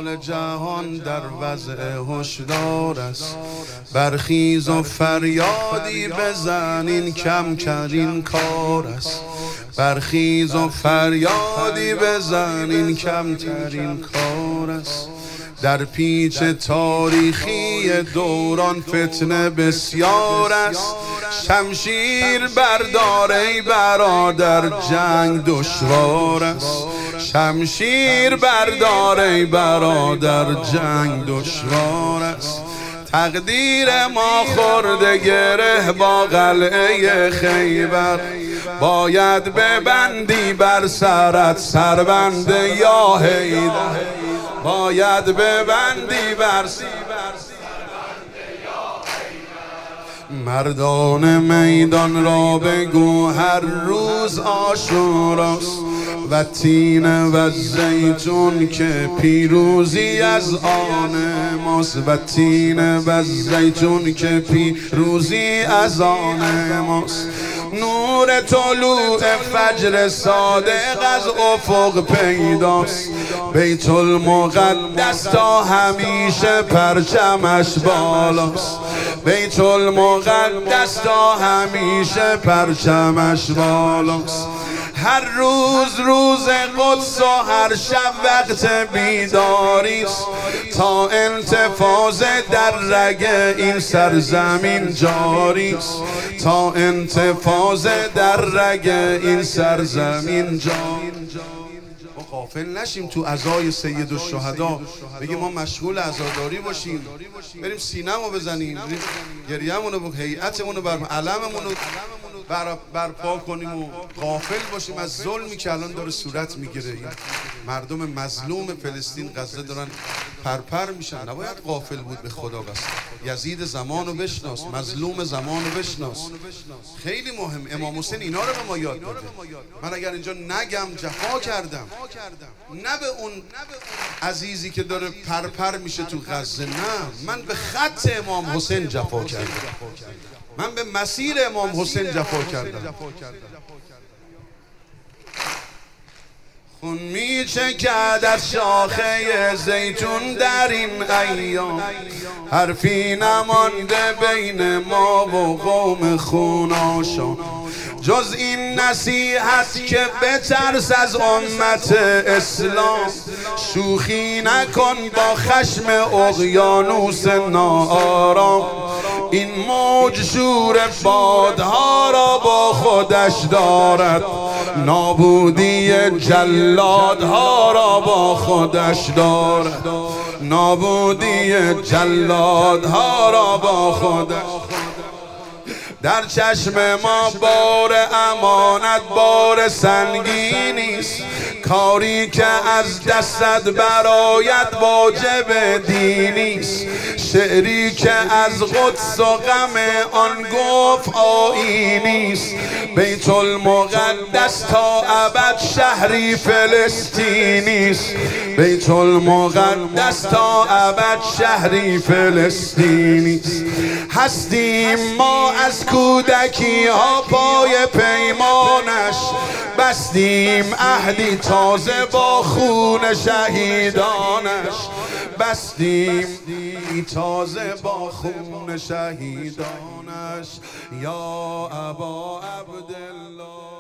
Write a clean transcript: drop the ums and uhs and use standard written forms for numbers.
حال جهان در وضع هشدار است. برخیز و فریادی بزن این کم ترین کار است. برخیز و فریادی بزن این کم ترین کار است. در پیچ تاریخی دوران فتنه بسیار است. شمشیر بردار ای برادر جنگ دشوار است. شمشیر بردار ای برادر جنگ دشوار است. تقدیر ما خورده گره با قلعه خیبر. باید ببندی بر سرت سربند یا حیدر. باید ببندی بر مردان میدان را بگو هر روز عاشوراست. و تین و زیتون که پیروزی از آن ماست. و تین و زیتون که پیروزی از آن ماست. نور طلوع فجر صادق از افق پیداست. بیت المقدس تا همیشه پرچمش بالاست. بیت المقدس تا همیشه پرچمش بالاست. هر روز روز قدس و هر شب وقت بیداریست. تا انتفاض در رگ این سرزمین جاریست. تا انتفاض در رگ این سرزمین جاریست. غافل نشیم تو عزای سید الشهدا بگیم ما مشغول عزاداری باشیم، بریم سینه‌مو بزنیم، بریم گریه‌مونو بکنیم، هیئتمونو علممونو برپا کنیم و غافل باشیم از ظلمی که الان داره صورت میگیره. مردم مظلوم فلسطین غزه دارن پرپر میشن. نباید غافل بود به خدا. بس یزید زمانو بشناس، مظلوم زمانو بشناس. خیلی مهم. امام حسین اینا رو به ما یاد داده. من اگر اینجا نگم جفا کردم، نه به اون عزیزی که داره پرپر میشه تو غزه، نه، من به خط امام حسین جفا کردم. من به مسیر امام حسین جفا کردم. خون میچکد از شاخه زیتون در این ایام. حرفی نمانده بین ما و قوم خوناشان جز این نصیحت که بترس از امت اسلام. شوخی نکن با خشم اقیانوس ناآرام. این موج شور بادها را با خودش دارد. نابودی جلادها را با خودش دارد. نابودی جلادها را با خودش. در چشم ما بار امانت بار سنگینیست. کاری که از دستت برآید واجب دینیست. شعری که از قدس و غم آن گفت آیینیست. بیت المقدس تا ابد شهری فلسطینیست. بیت المقدس تا ابد شهری فلسطینیست. هستیم ما از کودکی ها پای پیمانش. بستیم عهدی تازه با خون شهیدانش. بستیم تازه با خون شهیدانش. یا ابا عبدالله.